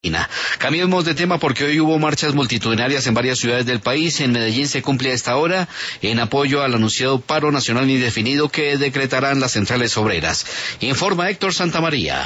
Cambiemos de tema porque hoy hubo marchas multitudinarias en varias ciudades del país. En Medellín se cumple a esta hora en apoyo al anunciado paro nacional indefinido que decretarán las centrales obreras. Informa Héctor Santamaría.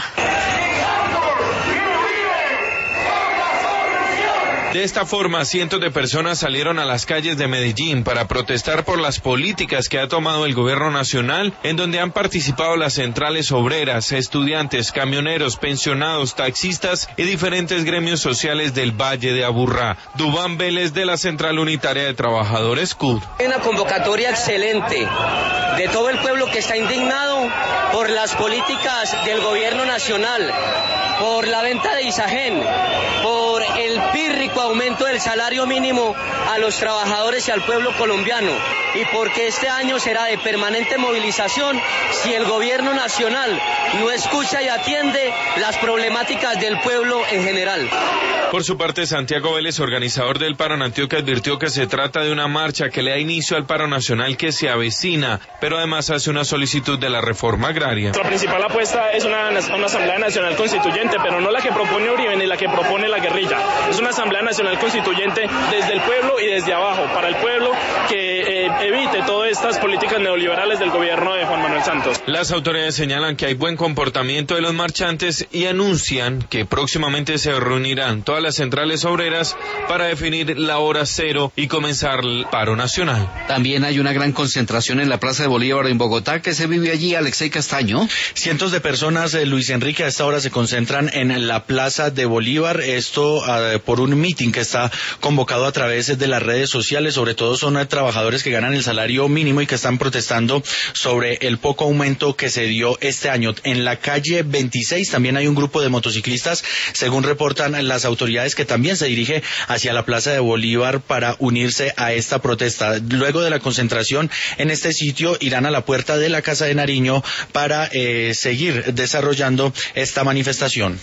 De esta forma, cientos de personas salieron a las calles de Medellín para protestar por las políticas que ha tomado el gobierno nacional, en donde han participado las centrales obreras, estudiantes, camioneros, pensionados, taxistas y diferentes gremios sociales del Valle de Aburrá. Duván Vélez, de la Central Unitaria de Trabajadores CUT. Una convocatoria excelente de todo el pueblo que está indignado por las políticas del gobierno nacional, por la venta de Isagen, por el pírrico aumento del salario mínimo a los trabajadores y al pueblo colombiano, y porque este año será de permanente movilización si el gobierno nacional no escucha y atiende las problemáticas del pueblo en general. Por su parte, Santiago Vélez, organizador del paro en Antioquia, advirtió que se trata de una marcha que le da inicio al paro nacional que se avecina, pero además hace una solicitud de la reforma agraria. Nuestra principal apuesta es una Asamblea Nacional Constituyente, pero no la que propone Uribe ni la que propone la guerrilla. Es una Asamblea Nacional Constituyente desde el pueblo y desde abajo, para el pueblo, que evite todas estas políticas neoliberales del gobierno de Juan Manuel Santos. Las autoridades señalan que hay buen comportamiento de los marchantes y anuncian que próximamente se reunirán todas las centrales obreras para definir la hora cero y comenzar el paro nacional. También hay una gran concentración en la Plaza de Bolívar en Bogotá. ¿Qué se vive allí, Alexei Castaño? Cientos de personas, Luis Enrique, a esta hora se concentran en la Plaza de Bolívar, esto por un mitin que está convocado a través de las redes sociales. Sobre todo son trabajadores que ganan el salario mínimo y que están protestando sobre el poco aumento que se dio este año. En la calle 26 también hay un grupo de motociclistas, según reportan las autoridades, que también se dirige hacia la Plaza de Bolívar para unirse a esta protesta. Luego de la concentración en este sitio irán a la puerta de la Casa de Nariño para seguir desarrollando esta manifestación.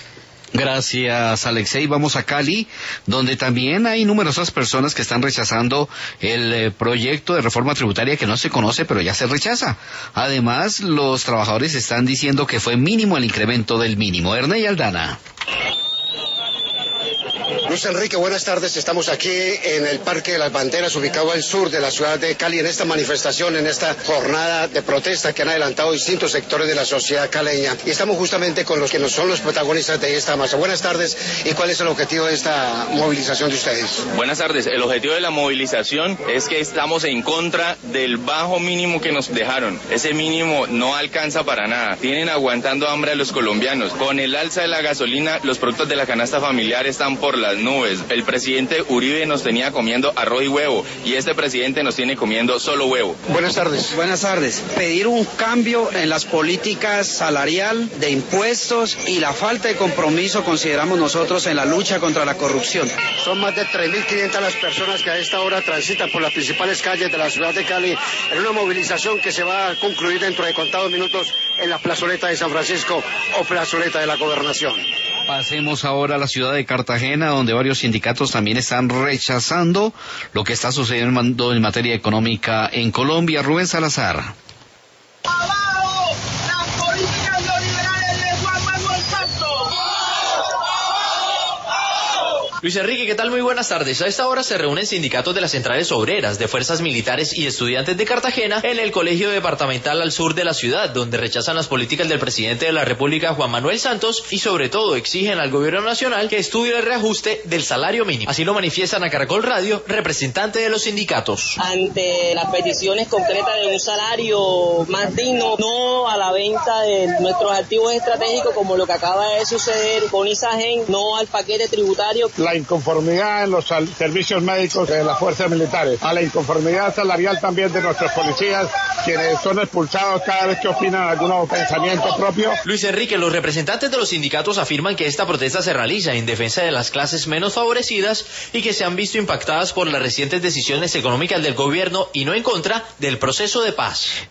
Gracias, Alexei. Vamos a Cali, donde también hay numerosas personas que están rechazando el proyecto de reforma tributaria que no se conoce, pero ya se rechaza. Además, los trabajadores están diciendo que fue mínimo el incremento del mínimo. Erney Aldana. Luis Enrique, buenas tardes. Estamos aquí en el Parque de las Banderas, ubicado al sur de la ciudad de Cali, en esta manifestación, en esta jornada de protesta que han adelantado distintos sectores de la sociedad caleña. Y estamos justamente con los que no son los protagonistas de esta marcha. Buenas tardes. ¿Y cuál es el objetivo de esta movilización de ustedes? Buenas tardes. El objetivo de la movilización es que estamos en contra del bajo mínimo que nos dejaron. Ese mínimo no alcanza para nada. Tienen aguantando hambre a los colombianos. Con el alza de la gasolina, los productos de la canasta familiar están por las nubes. El presidente Uribe nos tenía comiendo arroz y huevo y este presidente nos tiene comiendo solo huevo. Buenas tardes. Buenas tardes. Pedir un cambio en las políticas salarial, de impuestos y la falta de compromiso, consideramos nosotros, en la lucha contra la corrupción. Son más de 3.500 las personas que a esta hora transitan por las principales calles de la ciudad de Cali en una movilización que se va a concluir dentro de contados minutos en la plazoleta de San Francisco o plazoleta de la Gobernación. Pasemos ahora a la ciudad de Cartagena, donde varios sindicatos también están rechazando lo que está sucediendo en materia económica en Colombia. Rubén Salazar. ¡Abajo las políticas neoliberales de Juan Manuel Santos! Luis Enrique, ¿qué tal? Muy buenas tardes. A esta hora se reúnen sindicatos de las centrales obreras, de fuerzas militares y estudiantes de Cartagena en el colegio departamental al sur de la ciudad, donde rechazan las políticas del presidente de la República, Juan Manuel Santos, y sobre todo exigen al gobierno nacional que estudie el reajuste del salario mínimo. Así lo manifiestan a Caracol Radio, representante de los sindicatos. Ante las peticiones concretas de un salario más digno, no a la venta de nuestros activos estratégicos como lo que acaba de suceder con Isagen, no al paquete tributario. La inconformidad en los servicios médicos de las fuerzas militares, a la inconformidad salarial también de nuestros policías, quienes son expulsados cada vez que opinan algún pensamiento propio. Luis Enrique, los representantes de los sindicatos afirman que esta protesta se realiza en defensa de las clases menos favorecidas y que se han visto impactadas por las recientes decisiones económicas del gobierno y no en contra del proceso de paz.